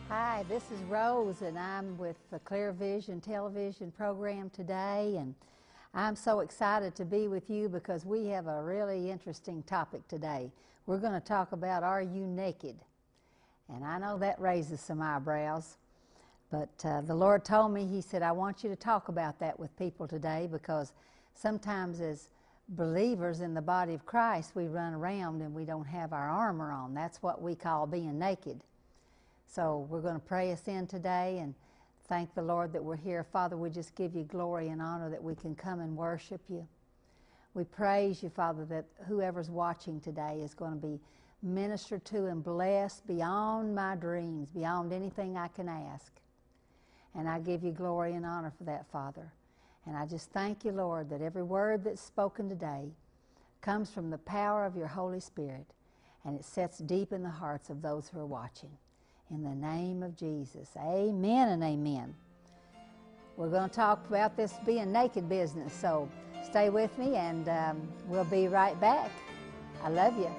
Hi, this is Rose, and I'm with the Clear Vision television program today, and I'm so excited to be with you because we have a really interesting topic today. We're going to talk about, are you naked? And I know that raises some eyebrows, but the Lord told me, He said, I want you to talk about that with people today, because sometimes as believers in the body of Christ, we run around and we don't have our armor on. That's what we call being naked. So we're going to pray us in today and thank the Lord that we're here. Father, we just give you glory and honor that we can come and worship you. We praise you, Father, that whoever's watching today is going to be ministered to and blessed beyond my dreams, beyond anything I can ask. And I give you glory and honor for that, Father. And I just thank you, Lord, that every word that's spoken today comes from the power of your Holy Spirit, and it sets deep in the hearts of those who are watching. In the name of Jesus, amen and amen. We're going to talk about this being naked business, so stay with me and we'll be right back. I love you.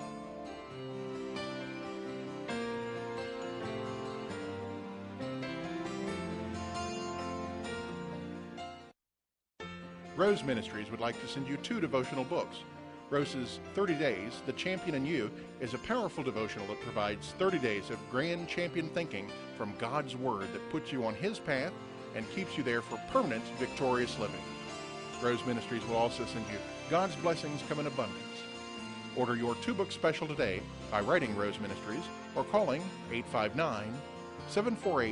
Rose Ministries would like to send you 2 devotional books. Rose's 30 Days, The Champion in You, is a powerful devotional that provides 30 days of grand champion thinking from God's Word that puts you on His path and keeps you there for permanent victorious living. Rose Ministries will also send you God's Blessings Come in Abundance. Order your 2-book special today by writing Rose Ministries or calling 859-748-9961.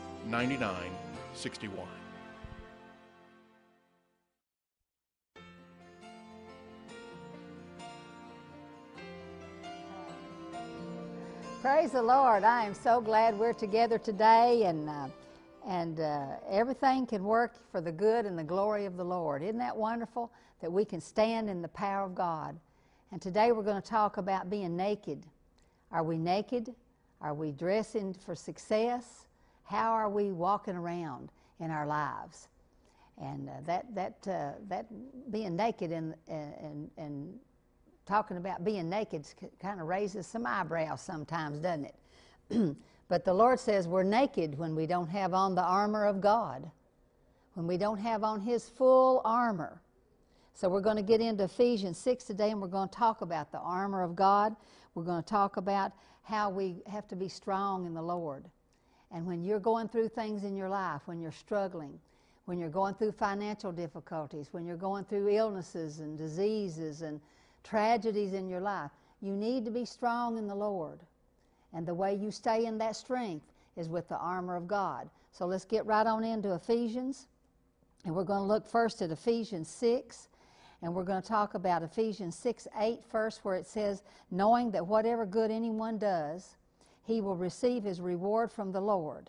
Praise the Lord. I am so glad we're together today, and everything can work for the good and the glory of the Lord. Isn't that wonderful that we can stand in the power of God? And today we're going to talk about being naked. Are we naked? Are we dressing for success? How are we walking around in our lives? And that being naked and talking about being naked kind of raises some eyebrows sometimes, doesn't it? But the Lord says we're naked when we don't have on the armor of God, when we don't have on His full armor. So we're going to get into Ephesians 6 today, and we're going to talk about the armor of God. We're going to talk about how we have to be strong in the Lord. And when you're going through things in your life, when you're struggling, when you're going through financial difficulties, when you're going through illnesses and diseases and tragedies in your life, you need to be strong in the Lord. And the way you stay in that strength is with the armor of God. So let's get right on into Ephesians. And we're going to look first at Ephesians 6. And we're going to talk about Ephesians 6:8 first, where it says, knowing that whatever good anyone does, he will receive his reward from the Lord.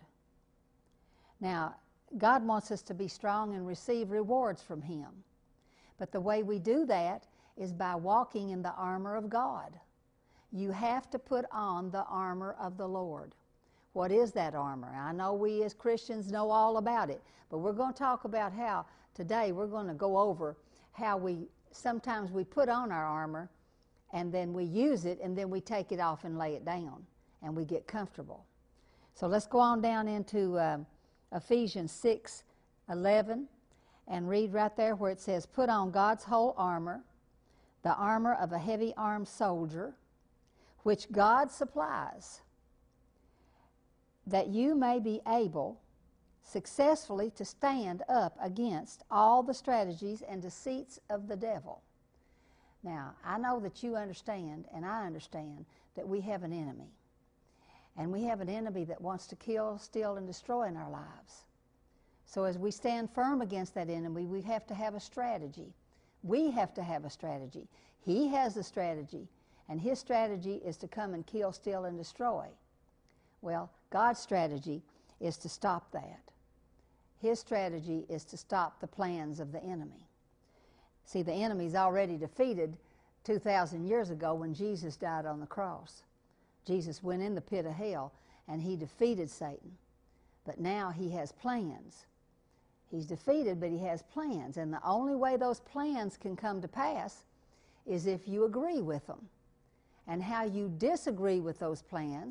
Now, God wants us to be strong and receive rewards from Him. But the way we do that is by walking in the armor of God. You have to put on the armor of the Lord. What is that armor? I know we as Christians know all about it, but we're going to talk about how today we're going to go over how sometimes we put on our armor and then we use it and then we take it off and lay it down and we get comfortable. So let's go on down into Ephesians 6:11 and read right there where it says, put on God's whole armor, the armor of a heavy-armed soldier, which God supplies, that you may be able successfully to stand up against all the strategies and deceits of the devil. Now, I know that you understand, and I understand, that we have an enemy. And we have an enemy that wants to kill, steal, and destroy in our lives. So as we stand firm against that enemy, we have to have a strategy. We have to have a strategy. He has a strategy, and his strategy is to come and kill, steal, and destroy. Well, God's strategy is to stop that. His strategy is to stop the plans of the enemy. See, the enemy's already defeated 2,000 years ago when Jesus died on the cross. Jesus went in the pit of hell, and he defeated Satan. But now he has plans. He's defeated, but he has plans. And the only way those plans can come to pass is if you agree with them. And how you disagree with those plans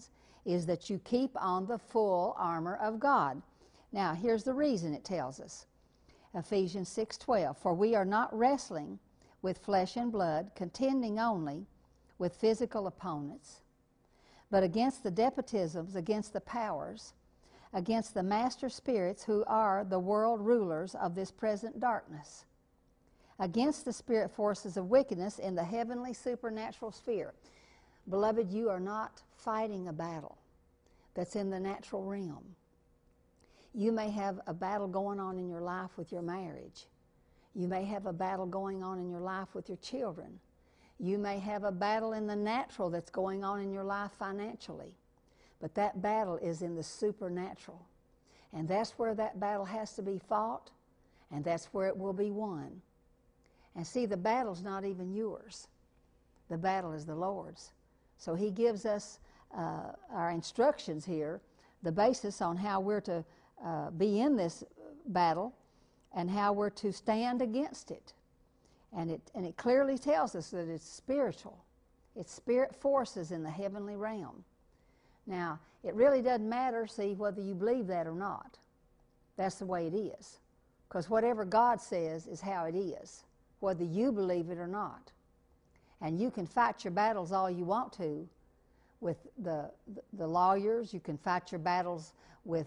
is that you keep on the full armor of God. Now, here's the reason it tells us. Ephesians 6:12, for we are not wrestling with flesh and blood, contending only with physical opponents, but against the despotisms, against the powers, against the master spirits who are the world rulers of this present darkness, against the spirit forces of wickedness in the heavenly supernatural sphere. Beloved, you are not fighting a battle that's in the natural realm. You may have a battle going on in your life with your marriage. You may have a battle going on in your life with your children. You may have a battle in the natural that's going on in your life financially. But that battle is in the supernatural. And that's where that battle has to be fought, and that's where it will be won. And see, the battle's not even yours. The battle is the Lord's. So He gives us our instructions here, the basis on how we're to be in this battle and how we're to stand against it. And it clearly tells us that it's spiritual. It's spirit forces in the heavenly realm. Now, it really doesn't matter, see, whether you believe that or not. That's the way it is. Because whatever God says is how it is, whether you believe it or not. And you can fight your battles all you want to with the lawyers. You can fight your battles with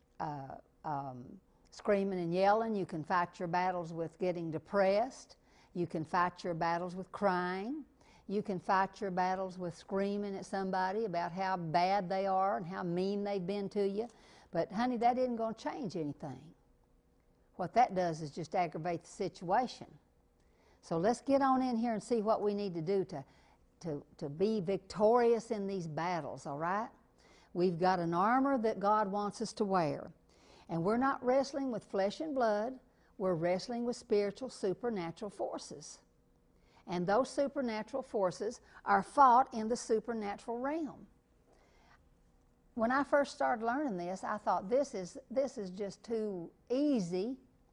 screaming and yelling. You can fight your battles with getting depressed. You can fight your battles with crying. You can fight your battles with screaming at somebody about how bad they are and how mean they've been to you. But, honey, that isn't going to change anything. What that does is just aggravate the situation. So let's get on in here and see what we need to do to be victorious in these battles, all right? We've got an armor that God wants us to wear. And we're not wrestling with flesh and blood. We're wrestling with spiritual, supernatural forces. And those supernatural forces are fought in the supernatural realm. When I first started learning this, I thought this is just too easy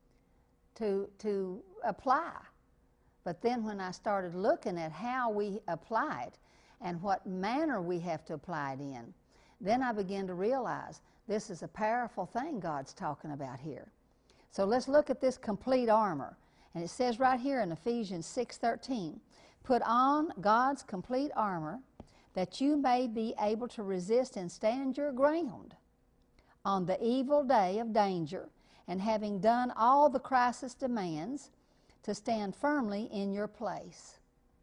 to apply. But then when I started looking at how we apply it and what manner we have to apply it in, then I began to realize this is a powerful thing God's talking about here. So let's look at this complete armor. And it says right here in Ephesians 6:13, put on God's complete armor that you may be able to resist and stand your ground on the evil day of danger, and having done all the crisis demands, to stand firmly in your place.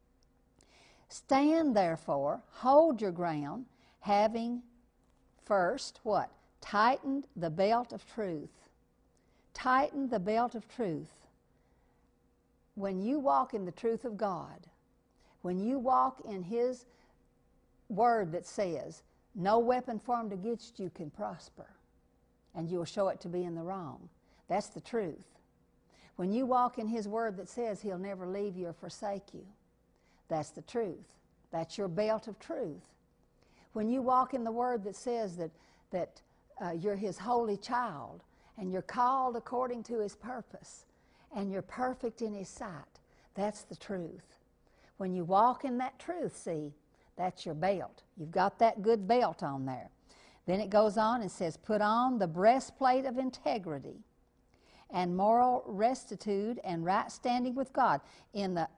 Stand therefore, hold your ground, having first what? Tightened the belt of truth. Tighten the belt of truth. When you walk in the truth of God, when you walk in His word that says, no weapon formed against you can prosper, and you will show it to be in the wrong. That's the truth. When you walk in His word that says He'll never leave you or forsake you, that's the truth. That's your belt of truth. When you walk in the word that says that you're His holy child, and you're called according to His purpose, and you're perfect in His sight, that's the truth. When you walk in that truth, see, that's your belt. You've got that good belt on there. Then it goes on and says, put on the breastplate of integrity and moral rectitude and right standing with God. In the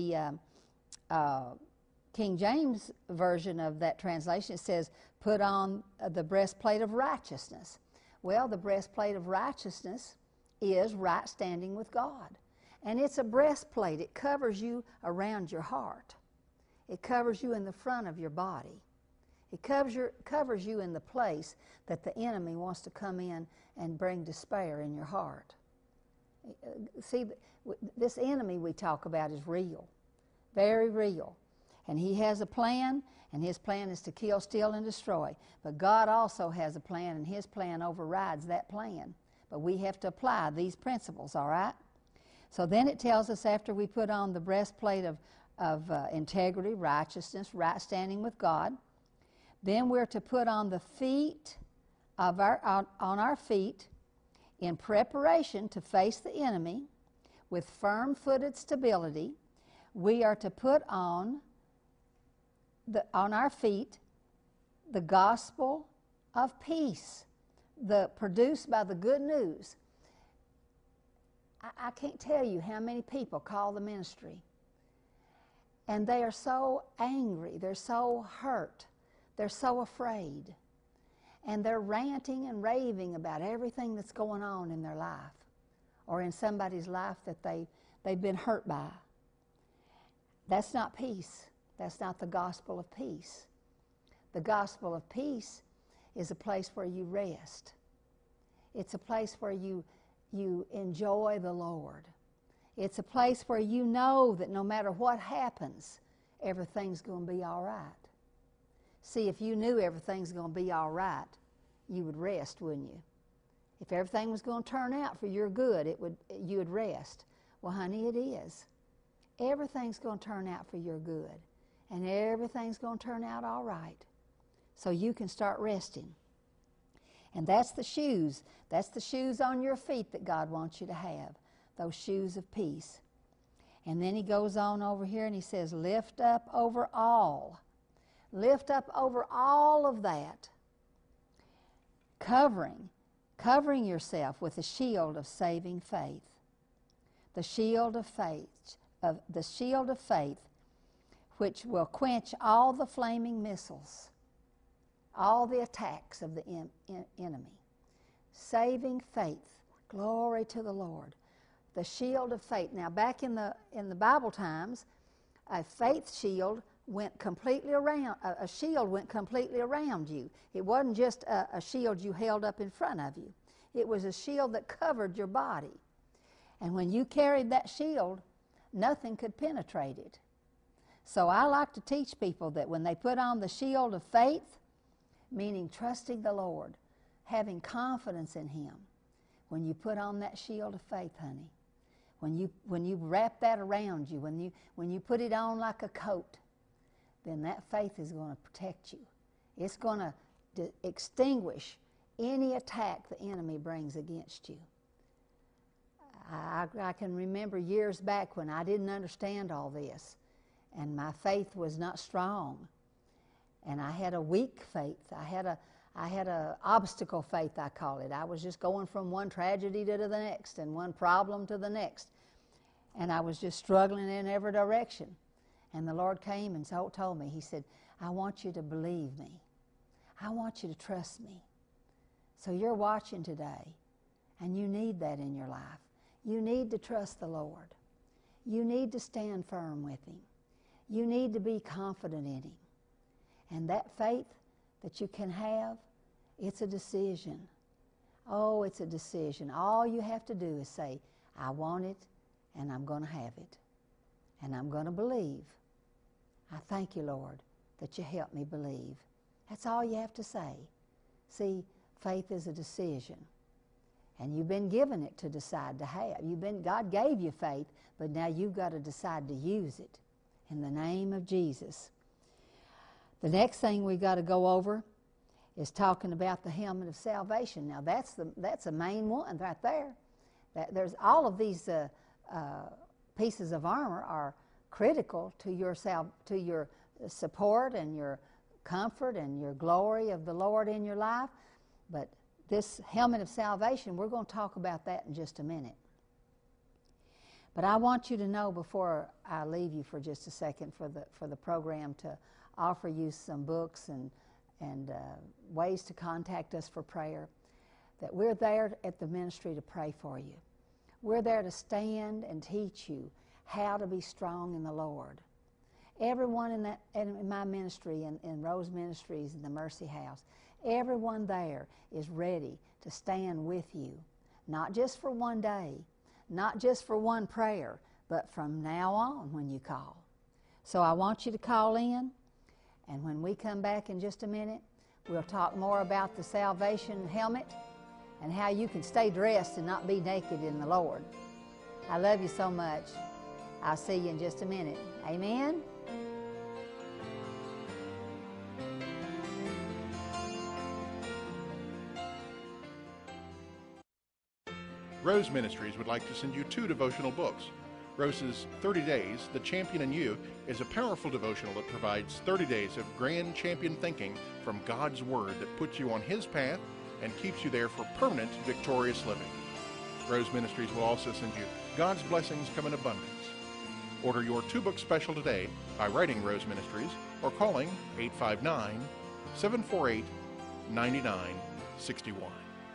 King James version of that translation, it says, put on the breastplate of righteousness. Well, the breastplate of righteousness is right standing with God. And it's a breastplate. It covers you around your heart. It covers you in the front of your body. It covers you in the place that the enemy wants to come in and bring despair in your heart. See, this enemy we talk about is real, very real. And he has a plan, and his plan is to kill, steal, and destroy. But God also has a plan, and His plan overrides that plan. But we have to apply these principles, all right? So then it tells us after we put on the breastplate of integrity, righteousness, right standing with God, then we're to put on the feet of on our feet in preparation to face the enemy with firm-footed stability. We are to put on our feet the gospel of peace, produced by the good news. I can't tell you how many people call the ministry, and they are so angry, they're so hurt, they're so afraid, and they're ranting and raving about everything that's going on in their life or in somebody's life that they've been hurt by. That's not peace. That's not the gospel of peace. The gospel of peace is a place where you rest. It's a place where you enjoy the Lord. It's a place where you know that no matter what happens, everything's going to be all right. See, if you knew everything's going to be all right, you would rest, wouldn't you? If everything was going to turn out for your good, you would rest. Well, honey, it is. Everything's going to turn out for your good, and everything's going to turn out all right. So you can start resting. And that's the shoes. That's the shoes on your feet that God wants you to have, those shoes of peace. And then he goes on over here and he says, lift up over all. Lift up over all of that. Covering yourself with the shield of saving faith. The shield of faith, which will quench all the flaming missiles, all the attacks of the enemy. Saving faith. Glory to the Lord. The shield of faith. Now, back in the Bible times, a faith shield went completely around. A shield went completely around you. It wasn't just a shield you held up in front of you. It was a shield that covered your body. And when you carried that shield, nothing could penetrate it. So I like to teach people that when they put on the shield of faith, meaning trusting the Lord, having confidence in Him, when you put on that shield of faith, honey, when you wrap that around you, when you put it on like a coat, then that faith is going to protect you. It's going to extinguish any attack the enemy brings against you. I can remember years back when I didn't understand all this, and my faith was not strong, and I had a weak faith. I had a obstacle faith, I call it. I was just going from one tragedy to the next and one problem to the next, and I was just struggling in every direction. And the Lord came and told me, He said, I want you to believe me. I want you to trust me. So you're watching today, and you need that in your life. You need to trust the Lord. You need to stand firm with Him. You need to be confident in Him. And that faith that you can have, it's a decision. Oh, it's a decision. All you have to do is say, I want it, and I'm going to have it. And I'm going to believe. I thank you, Lord, that you help me believe. That's all you have to say. See, faith is a decision. And you've been given it to decide to have. God gave you faith, but now you've got to decide to use it in the name of Jesus. The next thing we've got to go over is talking about the helmet of salvation. Now that's a main one right there. There's all of these pieces of armor are critical to your support and your comfort and your glory of the Lord in your life. But this helmet of salvation, we're going to talk about that in just a minute. But I want you to know before I leave you for just a second for the program to offer you some books and ways to contact us for prayer, that we're there at the ministry to pray for you. We're there to stand and teach you how to be strong in the Lord. Everyone in my ministry, in Rose Ministries, in the Mercy House, everyone there is ready to stand with you, not just for one day, not just for one prayer, but from now on when you call. So I want you to call in, and when we come back in just a minute, we'll talk more about the salvation helmet and how you can stay dressed and not be naked in the Lord. I love you so much. I'll see you in just a minute. Amen? Rose Ministries would like to send you 2 devotional books. Rose's 30 Days, The Champion in You is a powerful devotional that provides 30 days of grand champion thinking from God's Word that puts you on His path and keeps you there for permanent victorious living. Rose Ministries will also send you God's Blessings Come in Abundance. Order your 2-book special today by writing Rose Ministries or calling 859-748-9961.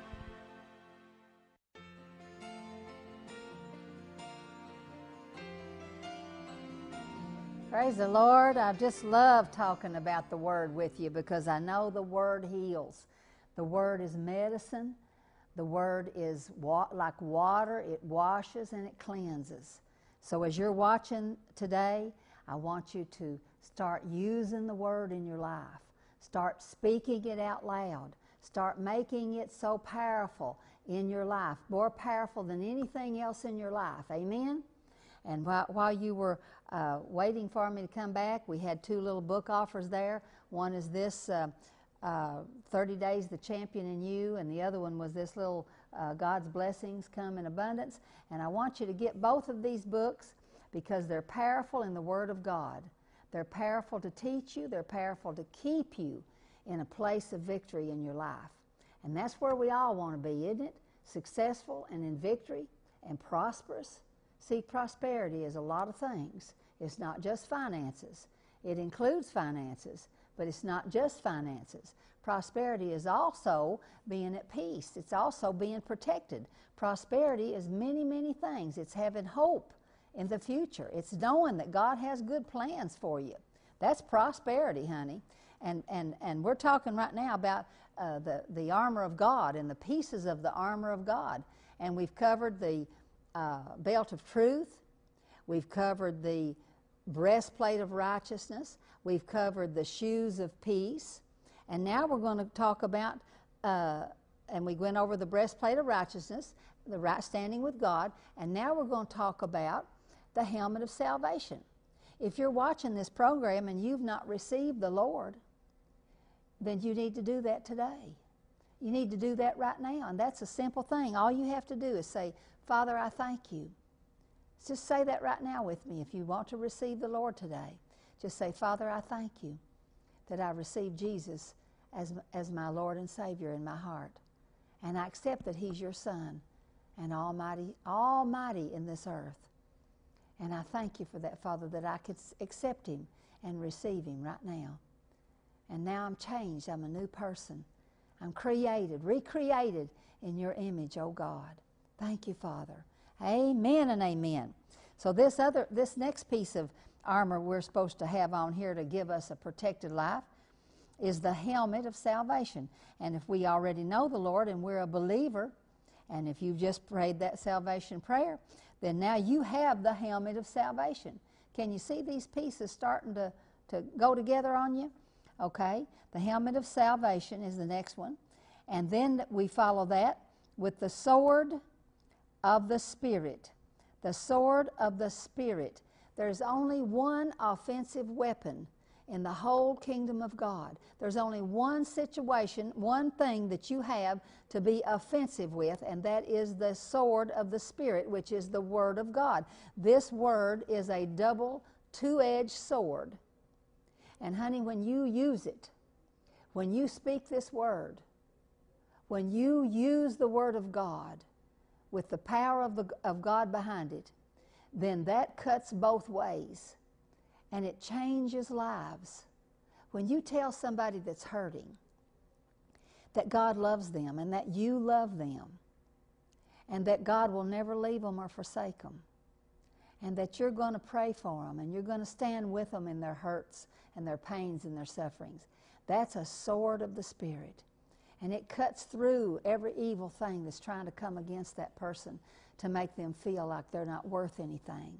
Praise the Lord. I just love talking about the Word with you because I know the Word heals. The Word is medicine. The Word is like water. It washes and it cleanses. So as you're watching today, I want you to start using the Word in your life. Start speaking it out loud. Start making it so powerful in your life, more powerful than anything else in your life. Amen? And while you were waiting for me to come back, we had 2 little book offers there. One is this 30 Days, The Champion in You, and the other one was this little God's Blessings Come in Abundance. And I want you to get both of these books because they're powerful in the Word of God. They're powerful to teach you. They're powerful to keep you in a place of victory in your life. And that's where we all want to be, isn't it? Successful and in victory and prosperous. See, prosperity is a lot of things. It's not just finances. It includes finances, but it's not just finances. Prosperity is also being at peace. It's also being protected. Prosperity is many, many things. It's having hope in the future. It's knowing that God has good plans for you. That's prosperity, honey. And we're talking right now about the armor of God and the pieces of the armor of God. And we've covered the belt of truth. We've covered the breastplate of righteousness. We've covered the shoes of peace. And now we're going to talk about, and we went over the breastplate of righteousness, the right standing with God, and now we're going to talk about the helmet of salvation. If you're watching this program and you've not received the Lord, then you need to do that today. You need to do that right now, and that's a simple thing. All you have to do is say, Father, I thank you. Just say that right now with me if you want to receive the Lord today. Just say, Father, I thank you that I received Jesus as my Lord and Savior in my heart. And I accept that He's your Son and almighty in this earth. And I thank you for that, Father, that I could accept Him and receive Him right now. And now I'm changed. I'm a new person. I'm created, recreated in your image, oh God. Thank you, Father. Amen and amen. So this next piece of armor we're supposed to have on here to give us a protected life is the helmet of salvation. And if we already know the Lord and we're a believer, and if you've just prayed that salvation prayer, then now you have the helmet of salvation. Can you see these pieces starting to go together on you? Okay, the helmet of salvation is the next one. And then we follow that with the sword of the Spirit. The sword of the Spirit. There's only one offensive weapon in the whole kingdom of God. There's only one situation, one thing that you have to be offensive with, and that is the sword of the Spirit, which is the Word of God. This Word is a double, two-edged sword. And honey, when you use it, when you speak this Word, when you use the Word of God with the power of God behind it, then that cuts both ways. And it changes lives. When you tell somebody that's hurting that God loves them and that you love them and that God will never leave them or forsake them and that you're going to pray for them and you're going to stand with them in their hurts and their pains and their sufferings, that's a sword of the Spirit. And it cuts through every evil thing that's trying to come against that person to make them feel like they're not worth anything.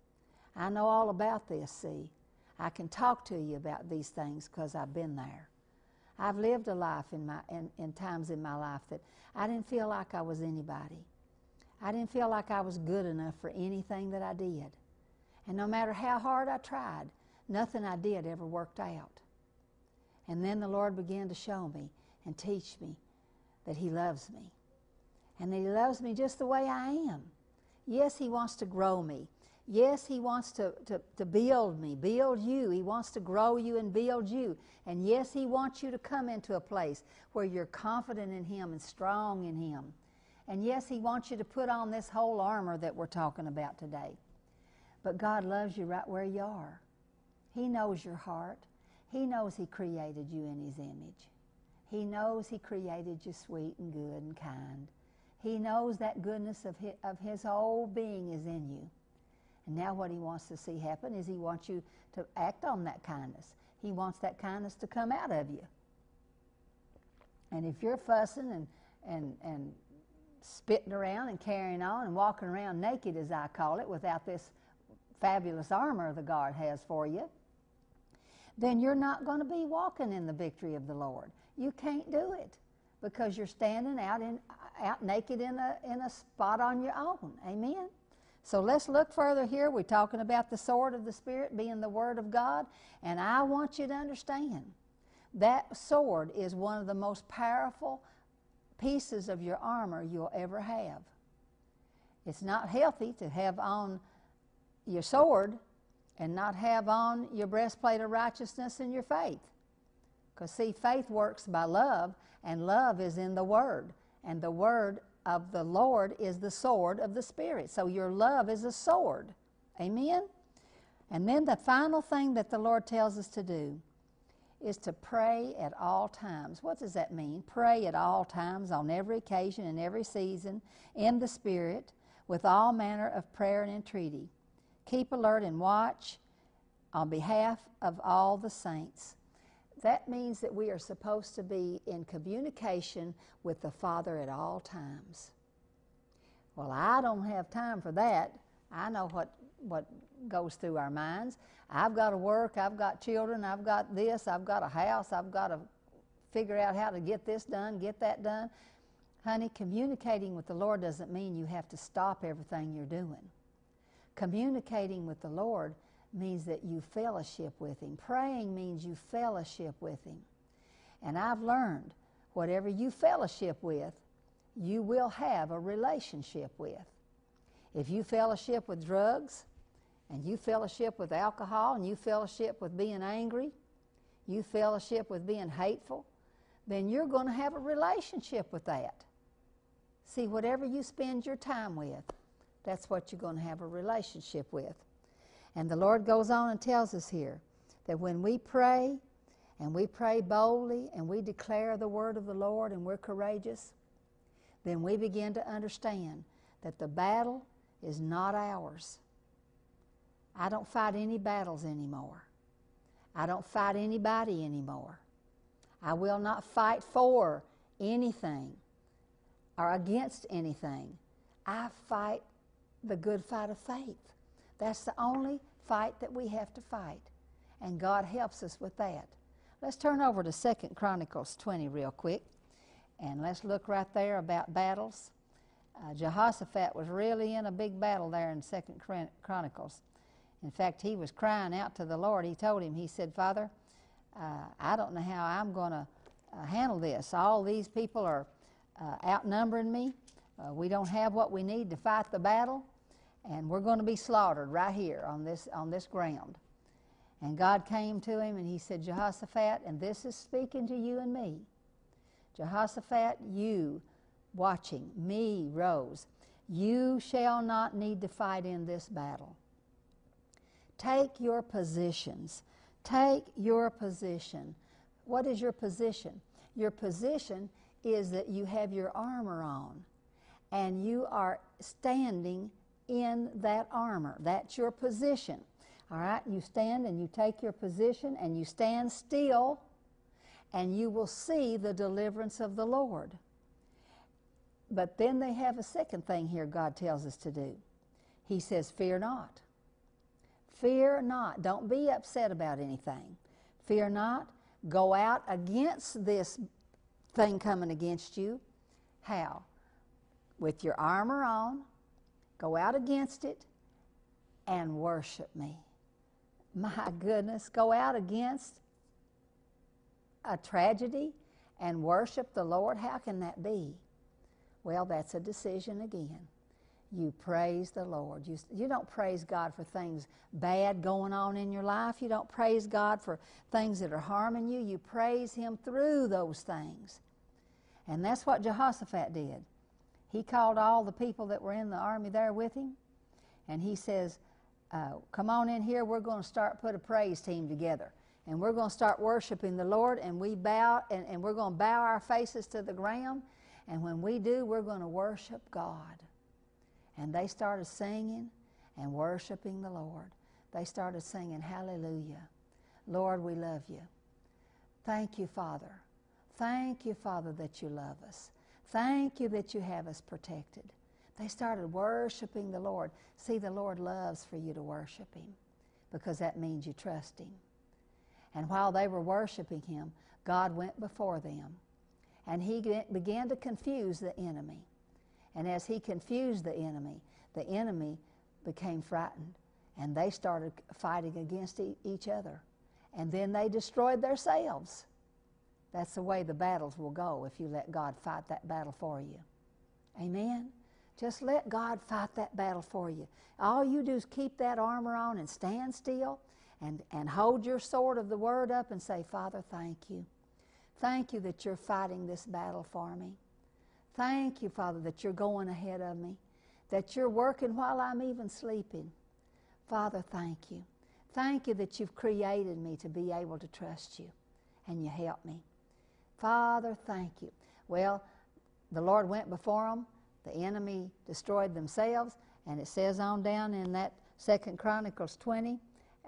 I know all about this, see. I can talk to you about these things because I've been there. I've lived a life in times in my life that I didn't feel like I was anybody. I didn't feel like I was good enough for anything that I did. And no matter how hard I tried, nothing I did ever worked out. And then the Lord began to show me and teach me that He loves me. And that He loves me just the way I am. Yes, He wants to grow me. Yes, He wants to build me, build you. He wants to grow you and build you. And yes, He wants you to come into a place where you're confident in Him and strong in Him. And yes, He wants you to put on this whole armor that we're talking about today. But God loves you right where you are. He knows your heart. He knows He created you in His image. He knows He created you sweet and good and kind. He knows that goodness of His whole being is in you. And now what He wants to see happen is He wants you to act on that kindness. He wants that kindness to come out of you. And if you're fussing and spitting around and carrying on and walking around naked, as I call it, without this fabulous armor the God has for you, then you're not going to be walking in the victory of the Lord. You can't do it because you're standing out naked in a spot on your own. Amen? So let's look further here. We're talking about the sword of the Spirit being the Word of God, and I want you to understand that sword is one of the most powerful pieces of your armor you'll ever have. It's not healthy to have on your sword and not have on your breastplate of righteousness and your faith. Because, see, faith works by love, and love is in the Word. And the Word of the Lord is the sword of the Spirit. So your love is a sword. Amen? And then the final thing that the Lord tells us to do is to pray at all times. What does that mean? Pray at all times, on every occasion, in every season, in the Spirit, with all manner of prayer and entreaty. Keep alert and watch on behalf of all the saints. That means that we are supposed to be in communication with the Father at all times. Well, I don't have time for that. I know what goes through our minds. I've got to work, I've got children, I've got this, I've got a house, I've got to figure out how to get this done, get that done. Honey, communicating with the Lord doesn't mean you have to stop everything you're doing. Communicating with the Lord means that you fellowship with Him. Praying means you fellowship with Him. And I've learned whatever you fellowship with, you will have a relationship with. If you fellowship with drugs, and you fellowship with alcohol, and you fellowship with being angry, you fellowship with being hateful, then you're going to have a relationship with that. See, whatever you spend your time with, that's what you're going to have a relationship with. And the Lord goes on and tells us here that when we pray, and we pray boldly, and we declare the word of the Lord, and we're courageous, then we begin to understand that the battle is not ours. I don't fight any battles anymore. I don't fight anybody anymore. I will not fight for anything or against anything. I fight the good fight of faith. That's the only fight that we have to fight, and God helps us with that. Let's turn over to 2 Chronicles 20 real quick, and let's look right there about battles. Jehoshaphat was really in a big battle there in 2 Chronicles. In fact, he was crying out to the Lord. He told him, he said, Father, I don't know how I'm going to handle this. All these people are outnumbering me. We don't have what we need to fight the battle, and we're going to be slaughtered right here on this ground. And God came to him and He said, Jehoshaphat, and this is speaking to you and me. Jehoshaphat, you watching me rose. You shall not need to fight in this battle. Take your positions. Take your position. What is your position? Your position is that you have your armor on, and you are standing in that armor. That's your position. All right? You stand and you take your position and you stand still, and you will see the deliverance of the Lord. But then they have a second thing here God tells us to do. He says, fear not. Fear not. Don't be upset about anything. Fear not. Go out against this thing coming against you. How? With your armor on. Go out against it and worship me. My goodness, go out against a tragedy and worship the Lord. How can that be? Well, that's a decision again. You praise the Lord. You don't praise God for things bad going on in your life. You don't praise God for things that are harming you. You praise Him through those things. And that's what Jehoshaphat did. He called all the people that were in the army there with him, and he says, come on in here, we're going to put a praise team together. And we're going to start worshiping the Lord, and we bow, and we're going to bow our faces to the ground. And when we do, we're going to worship God. And they started singing and worshiping the Lord. They started singing, hallelujah. Lord, we love you. Thank you, Father. Thank you, Father, that you love us. Thank you that you have us protected. They started worshiping the Lord. See, the Lord loves for you to worship Him because that means you trust Him. And while they were worshiping Him, God went before them. And He began to confuse the enemy. And as He confused the enemy became frightened. And they started fighting against each other. And then they destroyed themselves. That's the way the battles will go if you let God fight that battle for you. Amen? Just let God fight that battle for you. All you do is keep that armor on and stand still and hold your sword of the Word up and say, Father, thank you. Thank you that you're fighting this battle for me. Thank you, Father, that you're going ahead of me, that you're working while I'm even sleeping. Father, thank you. Thank you that you've created me to be able to trust you, and you help me. Father, thank you. Well, the Lord went before them. The enemy destroyed themselves, and it says on down in that 2 Chronicles 20,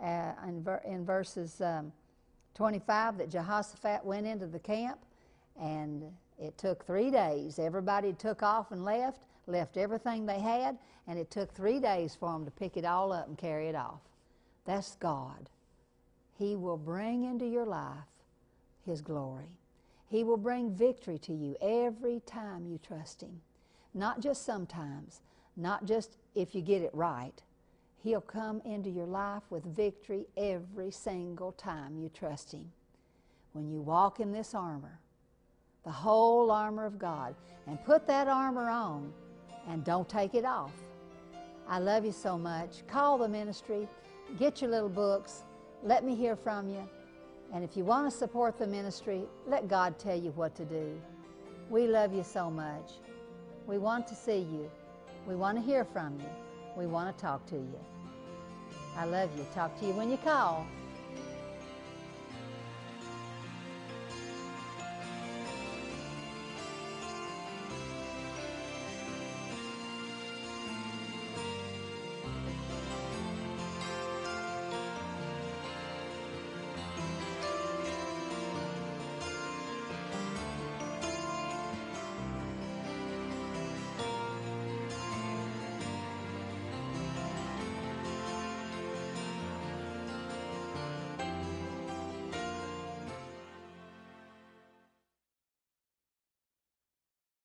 in verses 25, that Jehoshaphat went into the camp, and it took 3 days. Everybody took off and left everything they had, and it took 3 days for them to pick it all up and carry it off. That's God. He will bring into your life His glory. He will bring victory to you every time you trust Him. Not just sometimes, not just if you get it right. He'll come into your life with victory every single time you trust Him. When you walk in this armor, the whole armor of God, and put that armor on and don't take it off. I love you so much. Call the ministry. Get your little books. Let me hear from you. And if you want to support the ministry, let God tell you what to do. We love you so much. We want to see you. We want to hear from you. We want to talk to you. I love you. Talk to you when you call.